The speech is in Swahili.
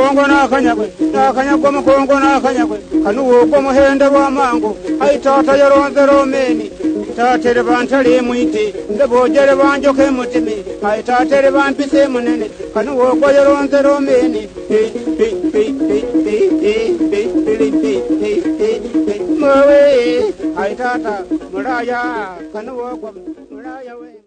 mukongo nakanyagwa mukongo nakanyagwe kanuwo muhende wa mango ai tata yaronze romeni tatere bantale mwite ndebojere banjoke mutimi ai tatere bampise munene kanuwo yaronze romeni mawe ai tata muraya kanuwo muraya we